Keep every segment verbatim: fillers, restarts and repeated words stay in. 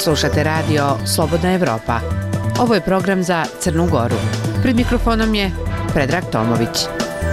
Slušate radio Slobodna Evropa. Ovo je program za Crnu Goru. Pred mikrofonom je Predrag Tomović.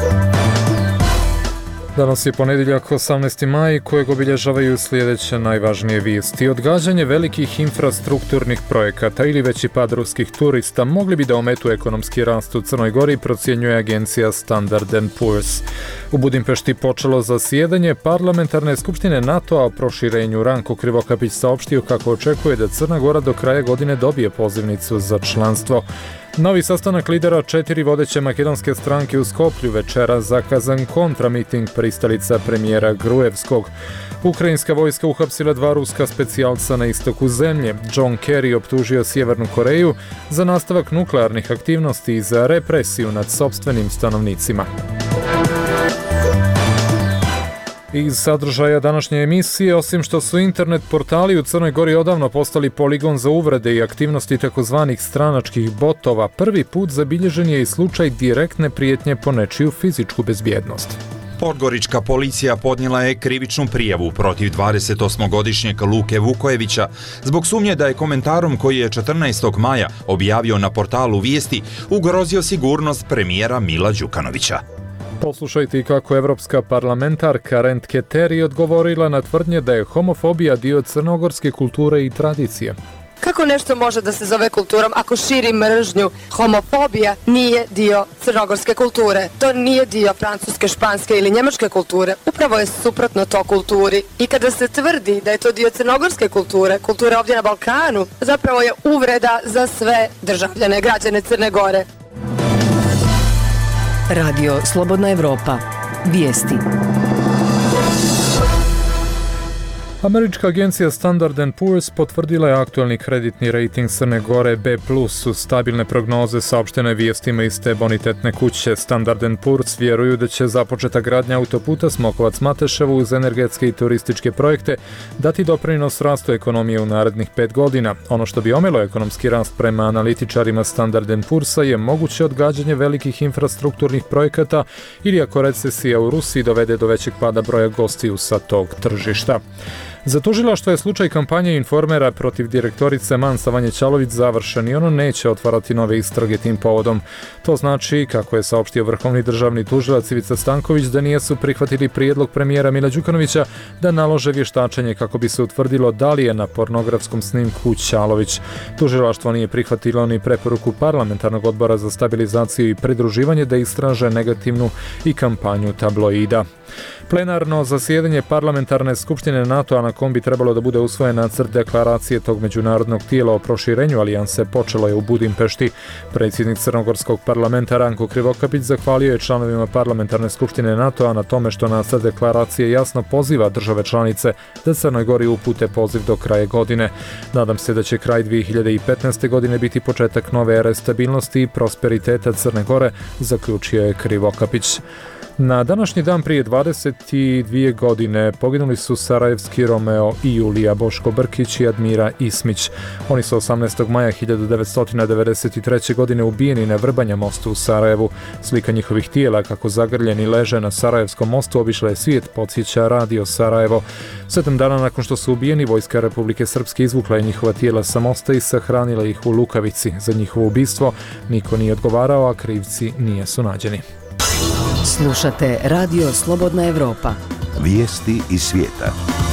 Danas je ponedjeljak osamnaesti maj kojeg obilježavaju sljedeće najvažnije vijesti. Odgađanje velikih infrastrukturnih projekata ili veći pad ruskih turista mogli bi da ometu ekonomski rast u Crnoj Gori, procjenjuje agencija Standard and Poor's. U Budimpešti počelo zasjedanje parlamentarne skupštine NATO-a o proširenju. Ranko Krivokapić saopštio kako očekuje da Crna Gora do kraja godine dobije pozivnicu za članstvo. Novi sastanak lidera četiri vodeće makedonske stranke u Skoplju, večera zakazan kontramiting pristalica premijera Gruevskog. Ukrajinska vojska uhapsila dva ruska specijalca na istoku zemlje. John Kerry optužio Sjevernu Koreju za nastavak nuklearnih aktivnosti i za represiju nad sopstvenim stanovnicima. Iz sadržaja današnje emisije, osim što su internet portali u Crnoj Gori odavno postali poligon za uvrede i aktivnosti takozvanih stranačkih botova, prvi put zabilježen je i slučaj direktne prijetnje po nečiju fizičku bezbjednost. Podgorička policija podnijela je krivičnu prijavu protiv dvadesetosmogodišnjeg Luke Vukojevića zbog sumnje da je komentarom koji je četrnaestog maja objavio na portalu Vijesti ugrozio sigurnost premijera Mila Đukanovića. Poslušajte kako evropska parlamentarka Rentke Teri odgovorila na tvrdnje da je homofobija dio crnogorske kulture i tradicije. Kako nešto može da se zove kulturom ako širi mržnju? Homofobija nije dio crnogorske kulture. To nije dio francuske, španske ili njemačke kulture. Upravo je suprotno to kulturi. I kada se tvrdi da je to dio crnogorske kulture, kulture ovdje na Balkanu, zapravo je uvreda za sve državljane, građane Crne Gore. Radio Slobodna Evropa. Vijesti. Američka agencija Standard and Poor's potvrdila je aktualni kreditni rejting Crne Gore B plus, uz stabilne prognoze saopštene vijestima iz te bonitetne kuće. Standard and Poor's vjeruju da će započeta gradnja autoputa Smokovac-Mateševo uz energetske i turističke projekte dati doprinos rastu ekonomije u narednih pet godina. Ono što bi omelo ekonomski rast prema analitičarima Standard and Poor'sa je moguće odgađanje velikih infrastrukturnih projekata ili ako recesija u Rusiji dovede do većeg pada broja gostiju sa tog tržišta. Za tužilaštvo je slučaj kampanje Informera protiv direktorice Mansa Vanje Ćalović završen i ono neće otvarati nove istrage tim povodom. To znači, kako je saopštio vrhovni državni tužilac Ivica Stanković, da nisu prihvatili prijedlog premijera Mila Đukanovića da nalože vještačenje kako bi se utvrdilo da li je na pornografskom snimku Ćalović. Tužilaštvo nije prihvatilo ni preporuku parlamentarnog odbora za stabilizaciju i pridruživanje da istraže negativnu i kampanju tabloida. Plenarno zasjedanje parlamentarne skupštine NATO-a na kom bi trebalo da bude usvojen nacrt deklaracije tog međunarodnog tijela o proširenju alijanse počelo je u Budimpešti. Predsjednik Crnogorskog parlamenta Ranko Krivokapić zahvalio je članovima parlamentarne skupštine NATO-a na tome što nacrt deklaracije jasno poziva države članice da Crnoj Gori upute poziv do kraja godine. Nadam se da će kraj dvije hiljade petnaeste. godine biti početak nove ere stabilnosti i prosperiteta Crne Gore, zaključio je Krivokapić. Na današnji dan prije dvadeset dvije godine poginuli su sarajevski Romeo i Julija, Boško Brkić i Admira Ismić. Oni su osamnaestog maja hiljadu devetsto devedeset treće. godine ubijeni na Vrbanja mostu u Sarajevu. Slika njihovih tijela kako zagrljeni leže na Sarajevskom mostu obišla je svijet, podsjeća Radio Sarajevo. Sedam dana nakon što su ubijeni, vojska Republike Srpske izvukla je njihova tijela sa mosta i sahranila ih u Lukavici. Za njihovo ubistvo niko nije odgovarao, a krivci nisu nađeni. Slušate Radio Slobodna Evropa. Vijesti iz svijeta.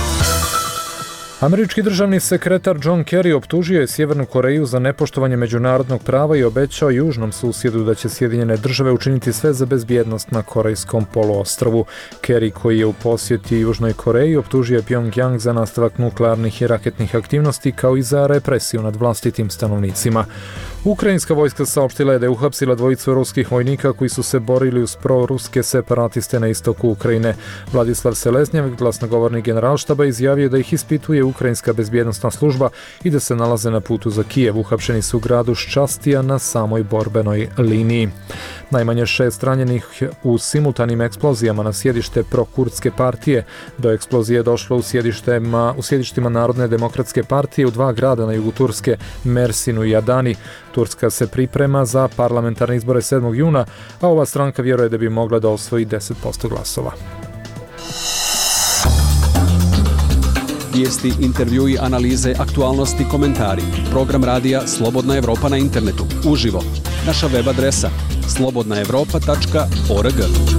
Američki državni sekretar John Kerry optužio je Sjevernu Koreju za nepoštovanje međunarodnog prava i obećao južnom susjedu da će Sjedinjene države učiniti sve za bezbjednost na Korejskom poluostrvu. Kerry, koji je u posjeti Južnoj Koreji, optužio je Pyongyang za nastavak nuklearnih i raketnih aktivnosti kao i za represiju nad vlastitim stanovnicima. Ukrajinska vojska saopštila je da je uhapsila dvojicu ruskih vojnika koji su se borili uz proruske separatiste na istoku Ukrajine. Vladislav Seleznjev, glasnogovornik generalštaba, izjavio da ih ispituje ukrajinska bezbjednosna služba i da se nalaze na putu za Kijev. Uhapšeni su u gradu Ščastija na samoj borbenoj liniji. Najmanje šest ranjenih u simultanim eksplozijama na sjedište prokurdske partije. Do eksplozije je došlo u sjedištima, u sjedištima Narodne demokratske partije u dva grada na jugu Turske, Mersinu i Adani. Turska se priprema za parlamentarne izbore sedmog juna, a ova stranka vjeruje da bi mogla da osvoji deset posto glasova. Vijesti, intervjui, analize, aktualnosti, komentari. Program radija Slobodna Evropa na internetu. Uživo. Naša web adresa slobodna evropa tačka org.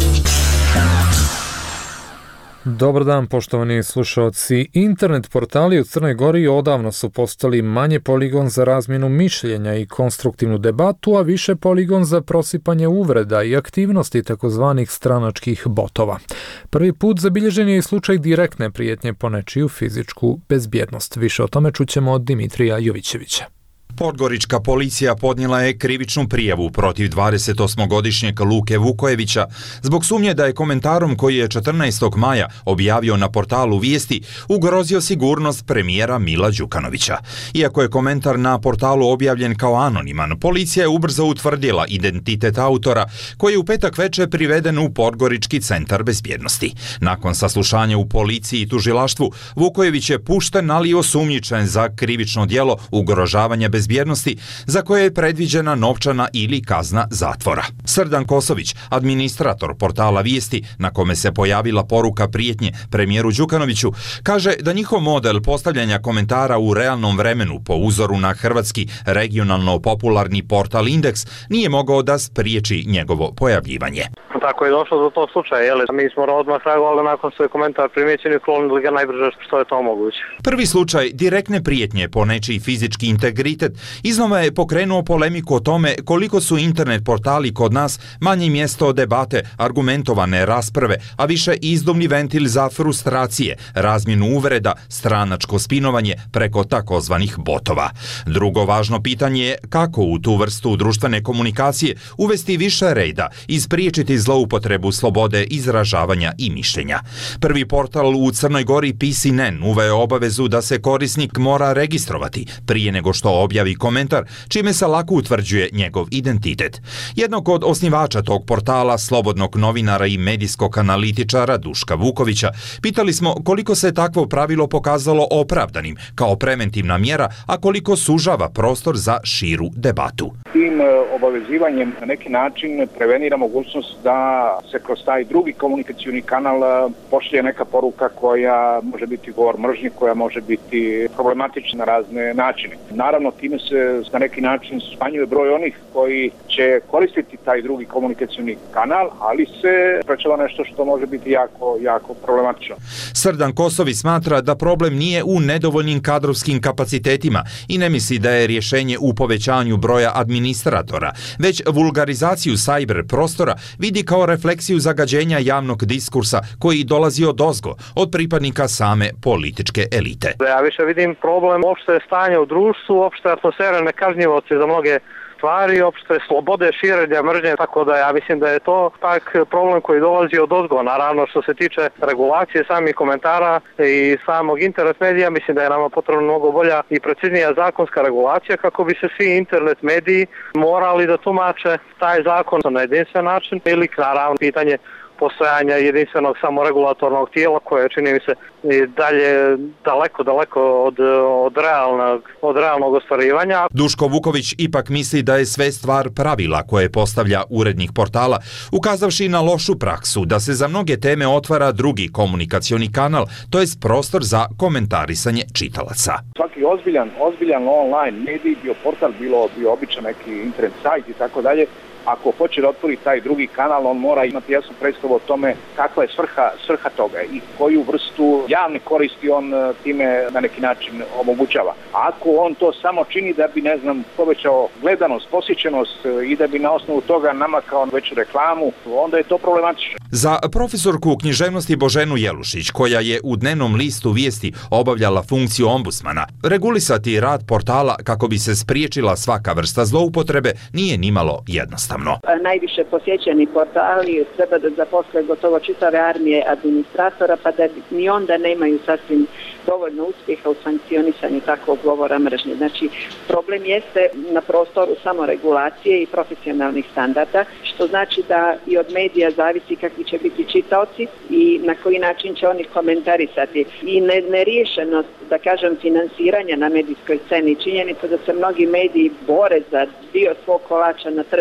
Dobar dan, poštovani slušalci. Internet portali u Crnoj Gori odavno su postali manje poligon za razmjenu mišljenja i konstruktivnu debatu, a više poligon za prosipanje uvreda i aktivnosti takozvanih stranačkih botova. Prvi put zabilježen je i slučaj direktne prijetnje po nečiju fizičku bezbjednost. Više o tome čućemo od Dimitrija Jovićevića. Podgorička policija podnijela je krivičnu prijavu protiv dvadesetosmogodišnjeg Luke Vukojevića zbog sumnje da je komentarom koji je četrnaestog maja objavio na portalu Vijesti ugrozio sigurnost premijera Mila Đukanovića. Iako je komentar na portalu objavljen kao anoniman, policija je ubrzo utvrdila identitet autora koji je u petak večer priveden u Podgorički centar bezbjednosti. Nakon saslušanja u policiji i tužilaštvu, Vukojević je pušten, ali i osumnjičen za krivično djelo ugrožavanja bezbjednosti bezbjednosti za koje je predviđena novčana ili kazna zatvora. Srdan Kosović, administrator portala Vijesti, na kome se pojavila poruka prijetnje premijeru Đukanoviću, kaže da njihov model postavljanja komentara u realnom vremenu po uzoru na hrvatski regionalno popularni portal Indeks nije mogao da spriječi njegovo pojavljivanje. Tako je došlo do tog slučaja, jel? Mi smo odmah reagovali nakon svoj komentar primjećeni i klonili ga najbrže što je to moguće. Prvi slučaj direktne prijetnje po nečiji fizički integritet iznova je pokrenuo polemiku o tome koliko su internet portali kod nas manje mjesto debate, argumentovane rasprave, a više izduvni ventil za frustracije, razmjenu uvreda, stranačko spinovanje preko takozvanih botova. Drugo važno pitanje je kako u tu vrstu društvene komunikacije uvesti više reda i spriječiti zloupotrebu slobode izražavanja i mišljenja. Prvi portal u Crnoj Gori P C N N uveo je obavezu da se korisnik mora registrovati prije nego što objavi komentar, čime se lako utvrđuje njegov identitet. Jednog od osnivača tog portala, slobodnog novinara i medijskog analitičara Duška Vukovića, pitali smo koliko se takvo pravilo pokazalo opravdanim kao preventivna mjera, a koliko sužava prostor za širu debatu. Tim obavezivanjem na neki način prevenira mogućnost da se kroz taj drugi komunikacioni kanal pošalje neka poruka koja može biti govor mržnje, koja može biti problematična na razne načine. Naravno, time se na neki način smanjuje broj onih koji će koristiti taj drugi komunikacioni kanal, ali se sprečava nešto što može biti jako, jako problematično. Srdan Kosovi smatra da problem nije u nedovoljnim kadrovskim kapacitetima i ne misli da je rješenje u povećanju broja administratora, već vulgarizaciju cyber prostora vidi kao refleksiju zagađenja javnog diskursa koji dolazi od ozgo, od pripadnika same političke elite. Ja više vidim problem opšte stanje u društvu, opšte atmosfere nekažnjivosti za mnoge stvari, opšte slobode širenja mržnje, tako da ja mislim da je to tak problem koji dolazi od ozgo. Naravno, što se tiče regulacije samih komentara i samog internet medija, mislim da je nama potrebno mnogo bolja i preciznija zakonska regulacija kako bi se svi internet mediji morali da tumače taj zakon na jedinstven način ili naravno pitanje postojanja jedinstvenog samoregulatornog tijela koje čini mi se i dalje daleko, daleko od, od, realnog, od realnog ostvarivanja. Duško Vuković ipak misli da je sve stvar pravila koje postavlja urednik portala, ukazavši na lošu praksu da se za mnoge teme otvara drugi komunikacioni kanal, to jest prostor za komentarisanje čitalaca. Svaki ozbiljan, ozbiljan online medij, bio portal, bilo bio običan neki internet sajt i tako dalje, ako hoće da otvori taj drugi kanal, on mora imati jasnu predstavu o tome kakva je svrha, svrha toga i koju vrstu javne koristi on time na neki način omogućava. Ako on to samo čini da bi, ne znam, povećao gledanost, posjećenost i da bi na osnovu toga namakao veću reklamu, onda je to problematično. Za profesorku književnosti Boženu Jelušić, koja je u dnevnom listu Vijesti obavljala funkciju ombudsmana, regulisati rad portala kako bi se spriječila svaka vrsta zloupotrebe nije nimalo jednostavno. Najviše posjećeni portali treba da zaposle gotovo čitave armije administratora, pa da ni onda nemaju sasvim dovoljno uspjeha u sankcionisanju takvog govora mržnje. Znači, problem jeste na prostoru samoregulacije i profesionalnih standarda, što znači da i od medija zavisi kakvi će biti čitaoci i na koji način će oni komentarisati. I ne, neriješenost, da kažem, finansiranja na medijskoj sceni, činjenica da se mnogi mediji bore za dio svog kolača na tržištu, dok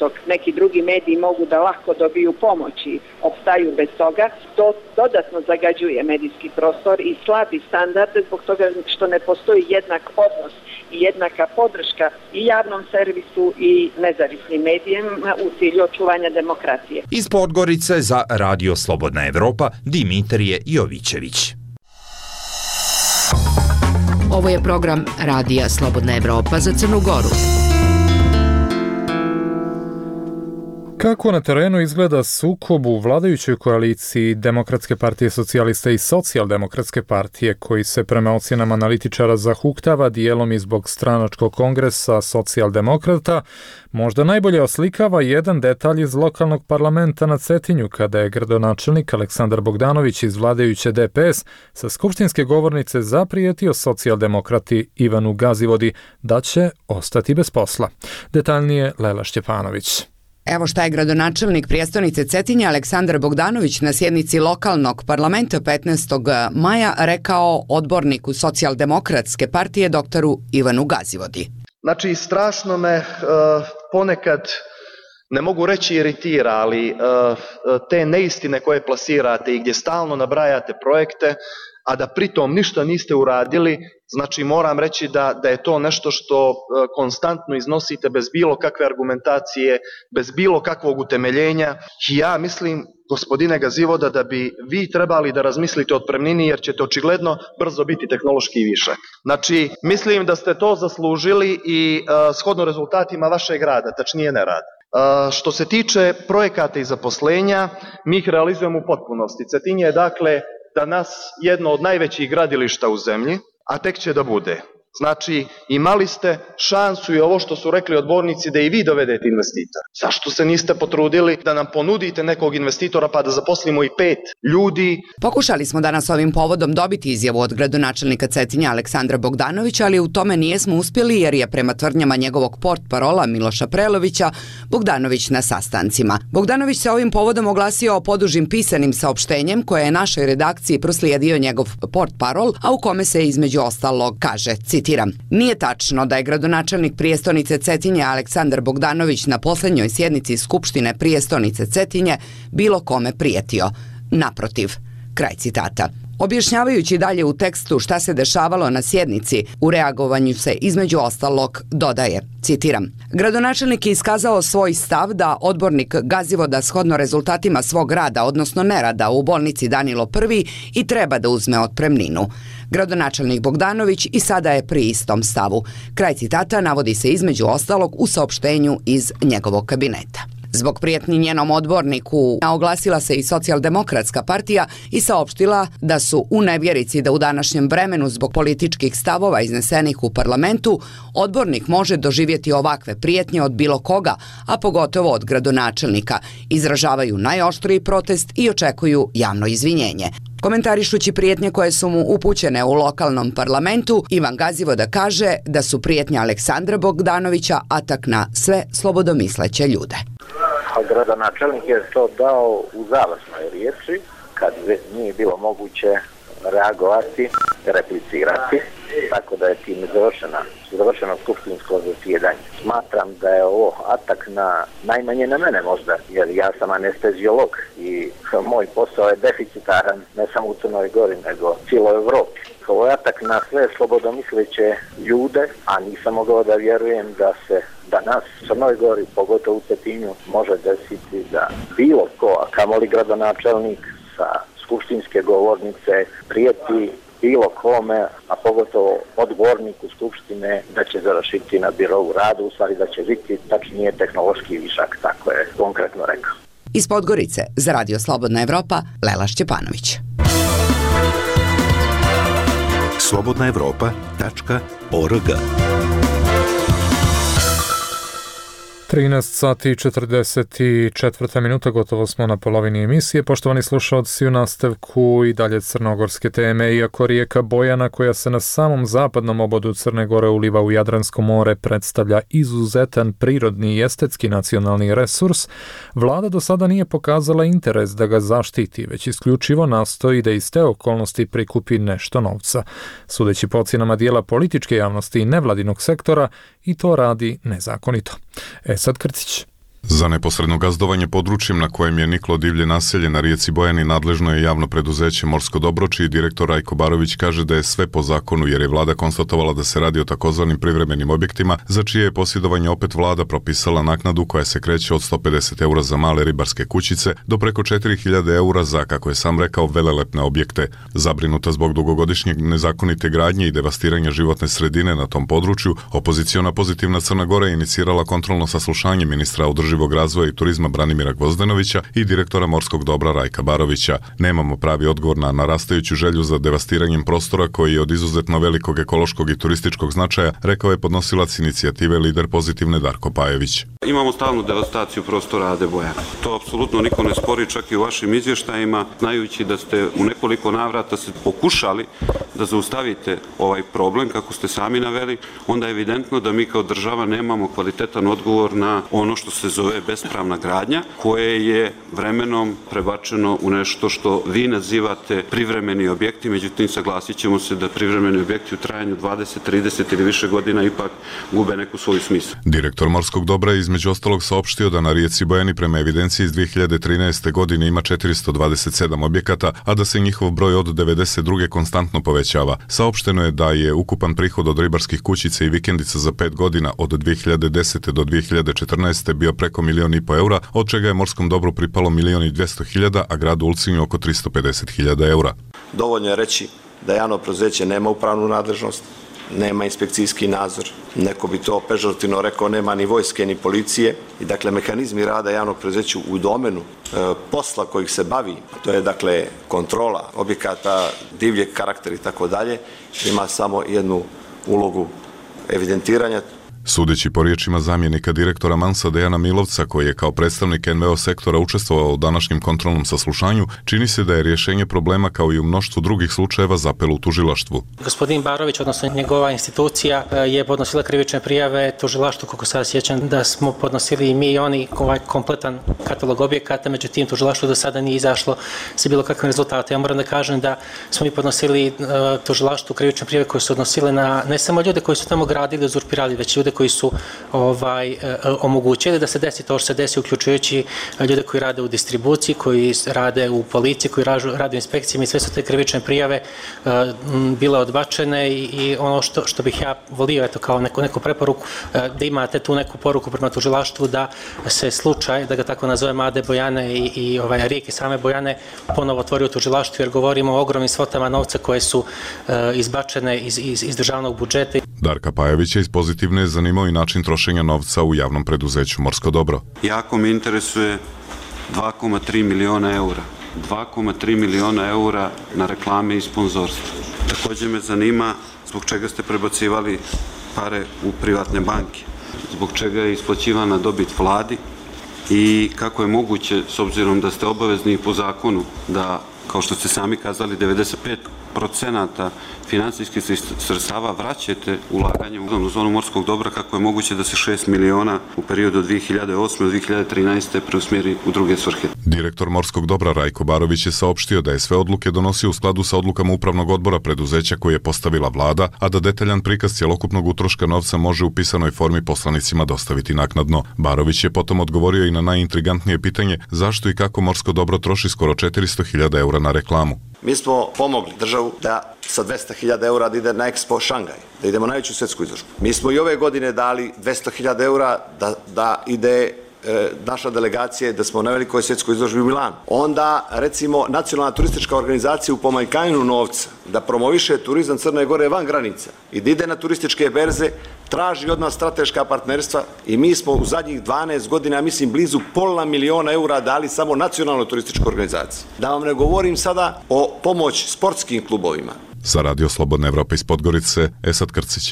dok neki drugi mediji mogu da lako dobiju pomoć i opstaju bez toga, to dodatno zagađuje medijski prostor i slabi standarde zbog toga što ne postoji jednak odnos i jednaka podrška i javnom servisu i nezavisnim medijima u cilju očuvanja demokratije. Iz Podgorice za Radio Slobodna Evropa Dimitrije Jovićević. Ovo je program Radija Slobodna Evropa za Crnu Goru. Kako na terenu izgleda sukob u vladajućoj koaliciji Demokratske partije socijalista i Socijaldemokratske partije, koji se prema ocjenama analitičara zahuktava dijelom i zbog stranačkog kongresa socijaldemokrata, možda najbolje oslikava jedan detalj iz lokalnog parlamenta na Cetinju, kada je gradonačelnik Aleksandar Bogdanović iz vladajuće D P S sa skupštinske govornice zaprijetio socijaldemokrati Ivanu Gazivodi da će ostati bez posla. Detaljnije Lela Šćepanović. Evo šta je gradonačelnik prijestolnice Cetinja Aleksandar Bogdanović na sjednici lokalnog parlamenta petnaestog maja rekao odborniku Socijaldemokratske partije doktoru Ivanu Gazivodi. Znači, strašno me uh, ponekad, ne mogu reći iritira, ali uh, te neistine koje plasirate i gdje stalno nabrajate projekte, a da pritom ništa niste uradili, znači moram reći da, da je to nešto što konstantno iznosite bez bilo kakve argumentacije, bez bilo kakvog utemeljenja. I ja mislim, gospodine Gazivoda, da bi vi trebali da razmislite o otpremnini, jer ćete očigledno brzo biti tehnološki višak. Znači, mislim da ste to zaslužili i uh, shodno rezultatima vašeg rada, tačnije nerada. Uh, što se tiče projekata i zaposlenja, mi ih realizujemo u potpunosti. Cetinje je dakle danas jedno od najvećih gradilišta u zemlji, a tek će da bude. Znači, imali ste šansu i ovo što su rekli odbornici da i vi dovedete investitora. Zašto se niste potrudili da nam ponudite nekog investitora pa da zaposlimo i pet ljudi? Pokušali smo danas ovim povodom dobiti izjavu od gradonačelnika Cetinja Aleksandra Bogdanovića, ali u tome nijesmo uspjeli jer je prema tvrdnjama njegovog portparola Miloša Prelovića Bogdanović na sastancima. Bogdanović se ovim povodom oglasio podužim pisanim saopštenjem koje je našoj redakciji proslijedio njegov portparol, a u kome se između ostalog kaže, citiram, nije tačno da je gradonačelnik prijestolnice Cetinje Aleksandar Bogdanović na posljednjoj sjednici Skupštine prijestolnice Cetinje bilo kome prijetio. Naprotiv. Kraj citata. Objašnjavajući dalje u tekstu šta se dešavalo na sjednici, u reagovanju se između ostalog dodaje, citiram, gradonačelnik je iskazao svoj stav da odbornik Gazivoda shodno rezultatima svog rada, odnosno nerada u bolnici Danilo Prvi i treba da uzme otpremninu. Gradonačelnik Bogdanović i sada je pri istom stavu. Kraj citata navodi se između ostalog u saopštenju iz njegovog kabineta. Zbog prijetnji njenom odborniku oglasila se i Socijaldemokratska partija i saopštila da su u nevjerici da u današnjem vremenu zbog političkih stavova iznesenih u parlamentu odbornik može doživjeti ovakve prijetnje od bilo koga, a pogotovo od gradonačelnika. Izražavaju najoštriji protest i očekuju javno izvinjenje. Komentarišući prijetnje koje su mu upućene u lokalnom parlamentu, Ivan Gazivoda kaže da su prijetnje Aleksandra Bogdanovića atak na sve slobodomisleće ljude. Gradonačelnik je to dao u završnoj riječi, kad nije bilo moguće reagovati, replicirati, tako da je tim završena, završeno skupštinsko zasjedanje. Smatram da je ovo atak na, najmanje na mene možda, jer ja sam anesteziolog i moj posao je deficitaran ne samo u Crnoj Gori, nego cijeloj Evropi. Ovo je atak na sve slobodomisleće ljude, a nisam mogao da vjerujem da se danas u Crnoj Gori, pogotovo u Cetinju, može desiti da bilo ko, a kamoli gradonačelnik sa skupštinske govornice prijeti bilo kome, a pogotovo odborniku Skupštine, da će završiti na birovu radu, u stvari da će biti tačnije tehnološki višak, tako je konkretno rekao. Iz Podgorice za Radio Slobodna Evropa, Lela Šćepanović. slobodna evropa tačka org trinaest sati i četrdeset četiri minuta, gotovo smo na polovini emisije. Poštovani slušalci, u nastavku i dalje crnogorske teme. Iako rijeka Bojana, koja se na samom zapadnom obodu Crne Gore uliva u Jadransko more, predstavlja izuzetan prirodni i estetski nacionalni resurs, vlada do sada nije pokazala interes da ga zaštiti, već isključivo nastoji da iz te okolnosti prikupi nešto novca. Sudeći po ocjenama dijela političke javnosti i nevladinog sektora, i to radi nezakonito. E sad Krcić. Za neposredno gazdovanje područjem na kojem je niklo divlje naselje na rijeci Bojani nadležno je javno preduzeće Morsko dobro, čiji direktor Rajko Barović kaže da je sve po zakonu jer je vlada konstatovala da se radi o takozvanim privremenim objektima za čije je posjedovanje opet vlada propisala naknadu koja se kreće od sto pedeset eura za male ribarske kućice do preko četiri hiljade eura za, kako je sam rekao, velelepne objekte. Zabrinuta zbog dugogodišnje nezakonite gradnje i devastiranja životne sredine na tom području, opoziciona Pozitivna Crna Gora je inicirala kontrolno saslušanje ministra održivog razvoja i turizma Branimira Gvozdenovića i direktora Morskog dobra Rajka Barovića. Nemamo pravi odgovor na narastajuću želju za devastiranjem prostora koji je od izuzetno velikog ekološkog i turističkog značaja, rekao je podnosilac inicijative lider Pozitivne Darko Pajević. Imamo stalnu devastaciju prostora Ade Bojane. To apsolutno niko ne spori, čak i u vašim izvještajima, znajući da ste u nekoliko navrata se pokušali da zaustavite ovaj problem, kako ste sami naveli, onda je evidentno da mi kao država nemamo kvalitetan odgovor na ono što se zove bespravna gradnja, koje je vremenom prebačeno u nešto što vi nazivate privremeni objekti, međutim saglasit ćemo se da privremeni objekti u trajanju dvadeset, trideset ili više godina ipak gube neku svoju smislu. Direktor Morskog dobra je između ostalog saopštio da na rijeci Bojani prema evidenciji iz dvije hiljade trinaeste. godine ima četiristo dvadeset sedam objekata, a da se njihov broj od devedeset druge konstantno povećava. Saopšteno je da je ukupan prihod od ribarskih kućica i vikendica za pet godina od dvije hiljade desete. do dvije hiljade četrnaeste. bio preko milion i po eura, od čega je Morskom dobru pripalo milion i dvjesto hiljada, a gradu Ulcinju oko tristo pedeset hiljada eura. Dovoljno je reći da javno preduzeće nema upravnu nadležnost, nema inspekcijski nadzor, neko bi to pežorativno rekao, nema ni vojske ni policije i dakle mehanizmi rada javnog preduzeća u domenu e, posla kojih se bavi, to je dakle kontrola objekata, divljeg karaktera i tako dalje, ima samo jednu ulogu evidentiranja. Sudeći po riječima zamjenika direktora Mansa Dejana Milovca, koji je kao predstavnik en ve o sektora učestvovao u današnjem kontrolnom saslušanju, čini se da je rješenje problema kao i u mnoštvu drugih slučajeva zapelo u tužilaštvu. Gospodin Barović, odnosno njegova institucija, je podnosila krivične prijave tužilaštvu, kako sad sjećam da smo podnosili i mi i oni ovaj kompletan katalog objekata, međutim tužilaštvu do sada nije izašlo sa bilo kakvim rezultatom. Ja moram da kažem da smo mi podnosili uh, tužilaštvu krivične prijave koje su odnosile na ne samo ljude koji su tamo gradili, uzurpirali, već ljude koji su ovaj, omogućili da se desi to što se desi, uključujući ljude koji rade u distribuciji, koji rade u policiji, koji rade u inspekcijama i sve su te krivične prijave uh, bile odbačene i, i ono što, što bih ja volio, eto, kao neku, neku preporuku, uh, da imate tu neku poruku prema tužilaštvu da se slučaj, da ga tako nazovem, Ade Bojane i, i ovaj, rijeke same Bojane ponovo otvori u tužilaštvu, jer govorimo o ogromnim svotama novca koje su uh, izbačene iz, iz, iz državnog budžeta. Darka Pajevića iz Pozitivne je zanimao i način trošenja novca u javnom preduzeću Morsko dobro. Jako me interesuje dva zarez tri miliona eura. dva zarez tri miliona eura na reklame i sponzorstvo. Također me zanima zbog čega ste prebacivali pare u privatne banke, zbog čega je isplaćivana dobit vladi i kako je moguće, s obzirom da ste obavezni po zakonu da, kao što ste sami kazali, devedeset pet procenata finansijskih sredstava vraćate ulaganjem u zonu Morskog dobra, kako je moguće da se šest miliona u periodu od dvije hiljade osme do dvije hiljade trinaeste. preusmjeri u druge svrhe. Direktor Morskog dobra Rajko Barović je saopštio da je sve odluke donosio u skladu sa odlukama upravnog odbora preduzeća koje je postavila vlada, a da detaljan prikaz cjelokupnog utroška novca može u pisanoj formi poslanicima dostaviti naknadno. Barović je potom odgovorio i na najintrigantnije pitanje zašto i kako Morsko dobro troši skoro četiristo hiljada eura na reklamu. Mi smo pomogli državu da sa dvesta hiljada eura da ide na Expo Šangaj, da idemo na najveću svjetsku izložbu. Mi smo i ove godine dali dvesta hiljada eura da, da ide e, naša delegacija, da smo na velikoj svjetskoj izložbi u Milanu. Onda, recimo, nacionalna turistička organizacija u pomanjkanju novca da promoviše turizam Crne Gore van granica i da ide na turističke berze, traži od nas strateška partnerstva i mi smo u zadnjih dvanaest godina, mislim, blizu pola miliona eura dali samo nacionalnoj turističkoj organizaciji. Da vam ne govorim sada o pomoć sportskim klubovima. Za Radio Slobodna Evropa iz Podgorice, Esad Krcić.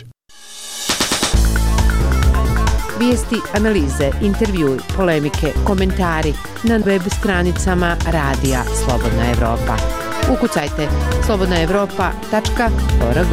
Vijesti, analize, intervjui, polemike, komentari na web stranicama Radija Slobodna Evropa. Ukucajte slobodna evropa tačka org.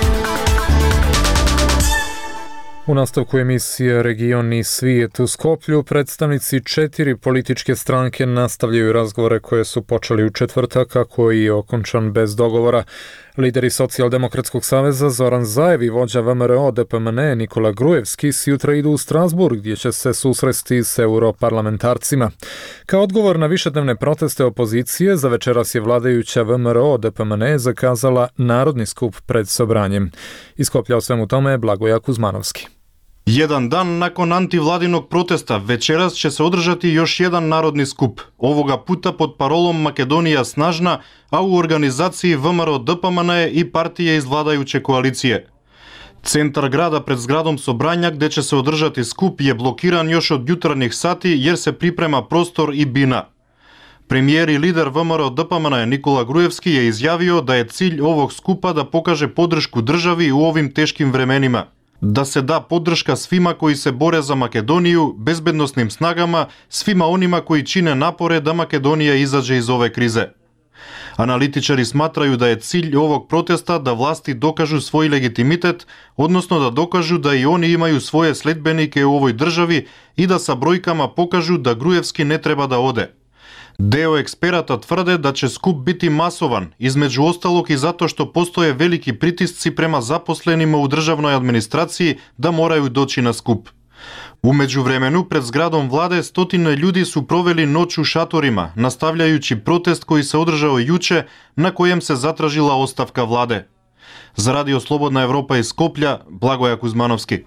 U nastavku emisije Region i svijet u Skoplju predstavnici četiri političke stranke nastavljaju razgovore koje su počeli u četvrtak, a koji je okončan bez dogovora. Lideri Socijaldemokratskog saveza Zoran Zaev i vođa V M R O D P M N Nikola Grujevski sutra idu u Strasburg gdje će se susresti s europarlamentarcima. Kao odgovor na višednevne proteste opozicije, za večeras je vladajuća V M R O D P M N zakazala narodni skup pred Sobranjem. Iz Skoplja o svemu tome je Blagoja Kuzmanovski. Jedan dan nakon antivladinog protesta, večeras će se održati još jedan narodni skup, ovoga puta pod parolom Makedonija snažna, a u organizaciji V M R O D P M N i partije iz vladajuće koalicije. Centar grada pred zgradom Sobranja gdje će se održati skup je blokiran još od jutarnjih sati jer se priprema prostor i bina. Premijer i lider V M R O D P M N Nikola Grujevski je izjavio da je cilj ovog skupa da pokaže podršku državi u ovim teškim vremenima. Da se da podrška svima koji se bore za Makedoniju, bezbednosnim snagama, svima onima koji čine napore da Makedonija izađe iz ove krize. Analitičari smatraju da je cilj ovog protesta da vlasti dokažu svoj legitimitet, odnosno da dokažu da i oni imaju svoje sledbenike u ovoj državi i da sa brojkama pokažu da Grujevski ne treba da ode. Deo eksperata tvrde da će skup biti masovan, između ostalog i zato što postoje veliki pritisci prema zaposlenima u državnoj administraciji da moraju doći na skup. U međuvremenu, pred zgradom vlade stotine ljudi su proveli noć u šatorima, nastavljajući protest koji se održao juče, na kojem se zatražila ostavka vlade. Za Radio Slobodna Evropa iz Skoplja, Blagoja Kuzmanovski.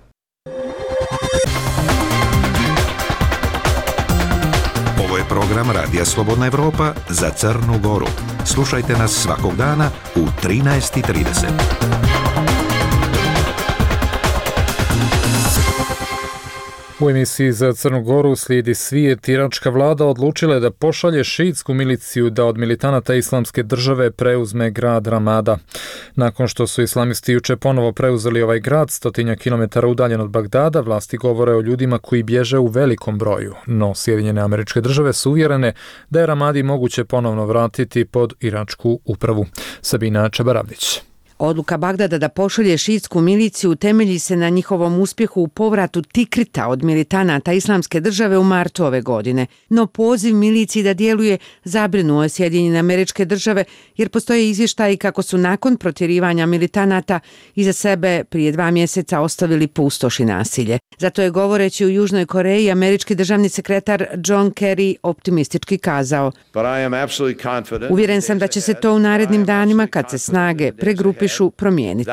Ovo je program Radija Slobodna Evropa za Crnu Goru. Slušajte nas svakog dana u trinaest i trideset. U emisiji za Crnu Goru slijedi svijet. Iračka vlada odlučila je da pošalje šiitsku miliciju da od militanata Islamske države preuzme grad Ramada. Nakon što su islamisti juče ponovo preuzeli ovaj grad, stotinja kilometara udaljen od Bagdada, vlasti govore o ljudima koji bježe u velikom broju. No Sjedinjene Američke Države su uvjerene da je Ramadi moguće ponovno vratiti pod iračku upravu. Sabina Čabaravdić. Odluka Bagdada da pošalje šiitsku miliciju temelji se na njihovom uspjehu u povratu Tikrita od militanata Islamske države u martu ove godine. No poziv miliciji da djeluje zabrinuo je Sjedinjene Američke Države jer postoje izvještaji kako su nakon protjerivanja militanata iza sebe prije dva mjeseca ostavili pustoš i nasilje. Zato je govoreći u Južnoj Koreji američki državni sekretar John Kerry optimistički kazao: "Uvjeren sam da će se to u narednim danima kad se snage pregrupišu promijeniti."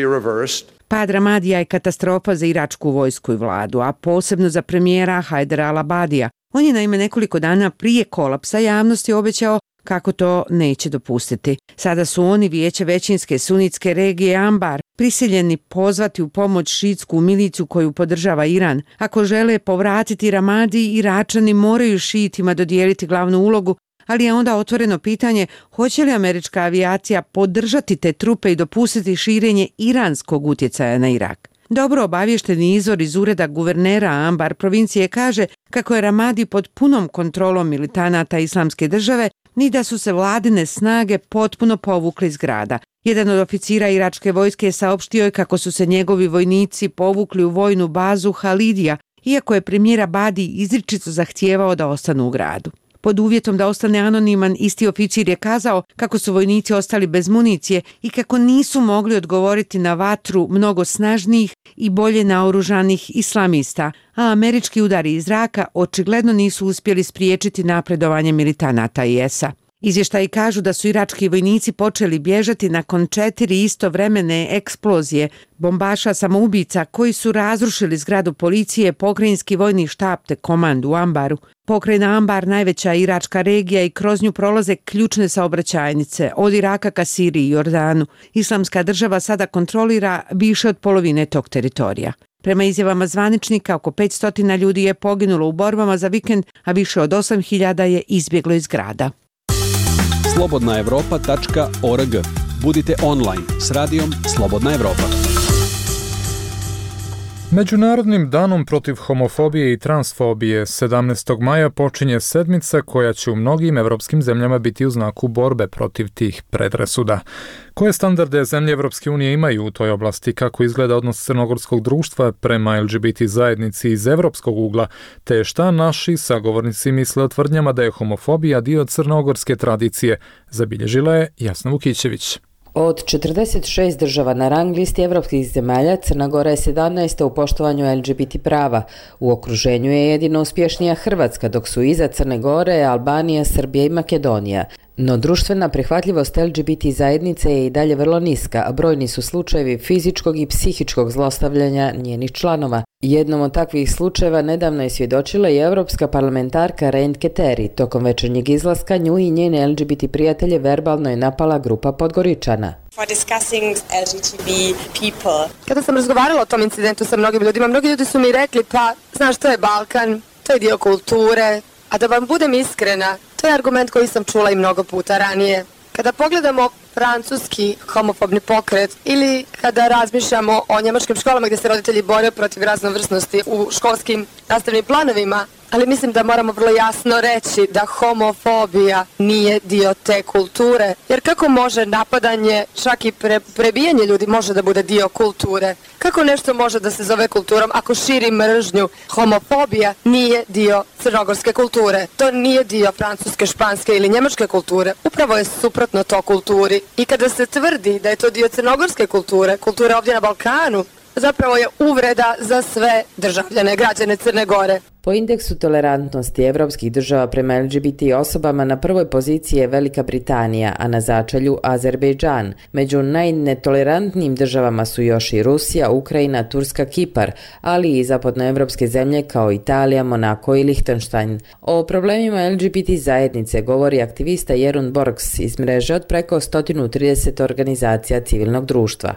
Pad Ramadija je katastrofa za iračku vojsku i vladu, a posebno za premijera Hajdara al-Abadija. On je naime nekoliko dana prije kolapsa javnosti obećao kako to neće dopustiti. Sada su oni, vijeće većinske sunitske regije Anbar, prisiljeni pozvati u pomoć šiitsku miliciju koju podržava Iran. Ako žele povratiti Ramadi, Iračani moraju šiitima dodijeliti glavnu ulogu, ali je onda otvoreno pitanje hoće li američka avijacija podržati te trupe i dopustiti širenje iranskog utjecaja na Irak. Dobro obavješteni izvor iz ureda guvernera Anbar provincije kaže kako je Ramadi pod punom kontrolom militanata Islamske države ni da su se vladine snage potpuno povukli iz grada. Jedan od oficira iračke vojske saopštio je kako su se njegovi vojnici povukli u vojnu bazu Halidija, iako je premijer Abadi izričito zahtijevao da ostanu u gradu. Pod uvjetom da ostane anoniman, isti oficir je kazao kako su vojnici ostali bez municije i kako nisu mogli odgovoriti na vatru mnogo snažnijih i bolje naoružanih islamista, a američki udari iz zraka očigledno nisu uspjeli spriječiti napredovanje militanata I S A. Izvještaji kažu da su irački vojnici počeli bježati nakon četiri istovremene eksplozije bombaša samoubica koji su razrušili zgradu policije, pokrajinski vojni štab te komandu u Anbaru. Pokrajina Anbar, najveća iračka regija, i kroz nju prolaze ključne saobraćajnice od Iraka ka Siriji i Jordanu. Islamska država sada kontrolira više od polovine tog teritorija. Prema izjavama zvaničnika, oko petsto ljudi je poginulo u borbama za vikend, a više od osam hiljada je izbjeglo iz grada. slobodna evropa tačka org. Budite online s radijom Slobodna Evropa. Međunarodnim danom protiv homofobije i transfobije sedamnaestog maja počinje sedmica koja će u mnogim evropskim zemljama biti u znaku borbe protiv tih predrasuda. Koje standarde zemlje Evropske unije imaju u toj oblasti, kako izgleda odnos crnogorskog društva prema L G B T zajednici iz evropskog ugla, te šta naši sagovornici misle o tvrdnjama da je homofobija dio crnogorske tradicije, zabilježila je Jasna Vukićević. Od četrdeset šest država na rang listi evropskih zemalja, Crna Gora je sedamnaesta u poštovanju L G B T prava. U okruženju je jedino uspješnija Hrvatska, dok su iza Crne Gore Albanija, Srbija i Makedonija. No društvena prihvatljivost L G B T zajednice je i dalje vrlo niska, a brojni su slučajevi fizičkog i psihičkog zlostavljanja njenih članova. Jednom od takvih slučajeva nedavno je svjedočila i europska parlamentarka Reintke Teri. Tokom večernjeg izlaska nju i njene L G B T prijatelje verbalno je napala grupa Podgoričana. For discussing L G B T people. Kada sam razgovarala o tom incidentu sa mnogim ljudima, mnogi ljudi su mi rekli, pa znaš, to je Balkan, to je dio kulture, a da vam budem iskrena, to je argument koji sam čula i mnogo puta ranije. Kada pogledamo francuski homofobni pokret ili kada razmišljamo o njemačkim školama gdje se roditelji bore protiv raznovrsnosti u školskim nastavnim planovima, ali mislim da moramo vrlo jasno reći da homofobija nije dio te kulture. Jer kako može napadanje, čak i pre, prebijanje ljudi može da bude dio kulture? Kako nešto može da se zove kulturom ako širi mržnju? Homofobija nije dio crnogorske kulture. To nije dio francuske, španske ili njemačke kulture. Upravo je suprotno to kulturi. I kada se tvrdi da je to dio crnogorske kulture, kulture ovdje na Balkanu, zapravo je uvreda za sve državljane, građane Crne Gore. Po indeksu tolerantnosti evropskih država prema L G B T osobama na prvoj poziciji je Velika Britanija, a na začelju Azerbejdžan. Među najnetolerantnijim državama su još i Rusija, Ukrajina, Turska, Kipar, ali i zapadnoevropske zemlje kao Italija, Monako i Lihtenštajn. O problemima L G B T zajednice govori aktivista Jeroen Borgs iz mreže od preko sto trideset organizacija civilnog društva.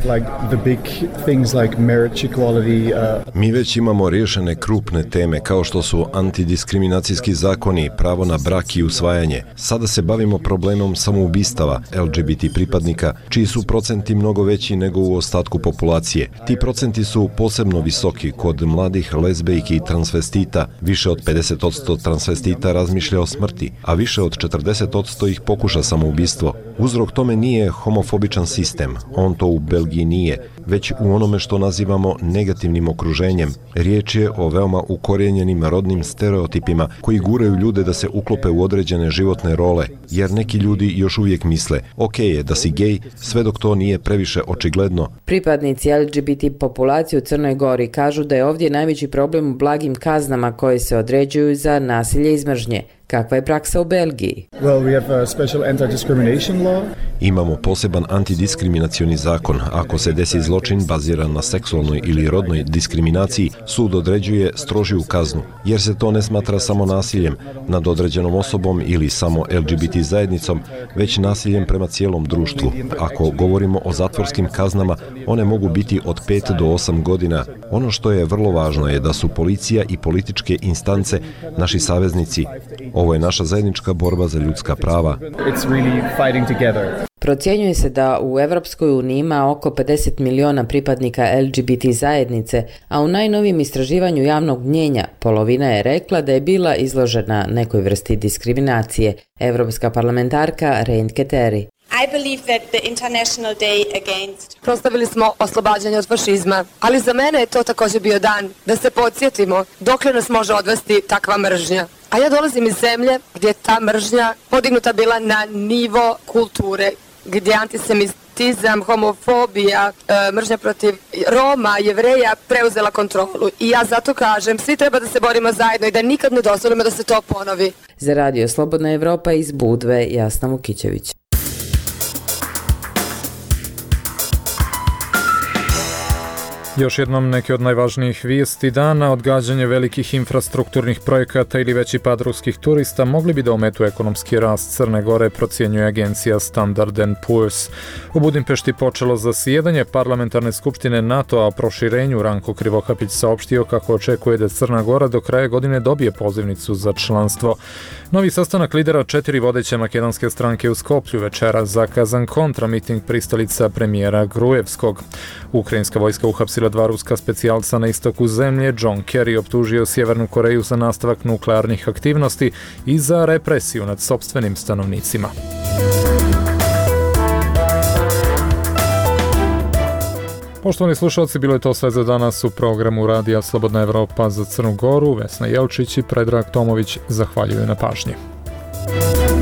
Mi već imamo riješene krupne teme kao što su antidiskriminacijski zakoni, pravo na brak i usvajanje. Sada se bavimo problemom samoubistava L G B T pripadnika, čiji su procenti mnogo veći nego u ostatku populacije. Ti procenti su posebno visoki kod mladih lezbejki i transvestita. Više od pedeset posto transvestita razmišlja o smrti, a više od četrdeset posto ih pokuša samoubistvo. Uzrok tome nije homofobičan sistem, on to u Belgiji nije, već u onome što nazivamo negativnim okruženjem. Riječ je o veoma ukorijenjenim rodnim stereotipima koji guraju ljude da se uklope u određene životne role, jer neki ljudi još uvijek misle, ok je da si gej, sve dok to nije previše očigledno. Pripadnici L G B T populacije u Crnoj Gori kažu da je ovdje najveći problem u blagim kaznama koje se određuju za nasilje iz mržnje. Kakva je praksa u Belgiji? Well, we have a special anti-discrimination law. Imamo poseban antidiskriminacioni zakon. Ako se desi zločin baziran na seksualnoj ili rodnoj diskriminaciji, sud određuje strožiju kaznu, jer se to ne smatra samo nasiljem nad određenom osobom ili samo L G B T zajednicom, već nasiljem prema cijelom društvu. Ako govorimo o zatvorskim kaznama, one mogu biti od pet do osam godina. Ono što je vrlo važno je da su policija i političke instance naši saveznici. Ovo je naša zajednička borba za ljudska prava. Procjenjuje se da u Evropskoj uniji ima oko pedeset miliona pripadnika L G B T zajednice, a u najnovijem istraživanju javnog mnjenja polovina je rekla da je bila izložena nekoj vrsti diskriminacije. Evropska parlamentarka Reintke Teri. I believe that the International Day Against... Proslavili smo oslobađanje od fašizma, ali za mene je to također bio dan da se podsjetimo dokle nas može odvesti takva mržnja. A ja dolazim iz zemlje gdje je ta mržnja podignuta bila na nivo kulture, gdje antisemitizam, homofobija, mržnja protiv Roma, Jevreja preuzela kontrolu. I ja zato kažem, svi treba da se borimo zajedno i da nikad ne dozvolimo da se to ponovi. Za Radio Slobodna Evropa iz Budve, Jasna Vukićević. Još jednom neki od najvažnijih vijesti dana, odgađanje velikih infrastrukturnih projekata ili veći pad ruskih turista mogli bi da ometu ekonomski rast Crne Gore, procjenjuje agencija Standard and Poor's. U Budimpešti počelo zasjedanje parlamentarne skupštine NATO, a o proširenju Ranko Krivokapić saopštio kako očekuje da Crna Gora do kraja godine dobije pozivnicu za članstvo. Novi sastanak lidera četiri vodeće makedonske stranke u Skoplju večera zakazan kontra miting pristalica premijera Grujevskog. Ukrajinska vojska uhapsila dva ruska specijalca na istoku zemlje. John Kerry optužio Sjevernu Koreju za nastavak nuklearnih aktivnosti i za represiju nad sopstvenim stanovnicima. Poštovani slušalci, bilo je to sve za danas u programu Radija Slobodna Evropa za Crnu Goru. Vesna Jelčić i Predrag Tomović zahvaljuju na pažnji.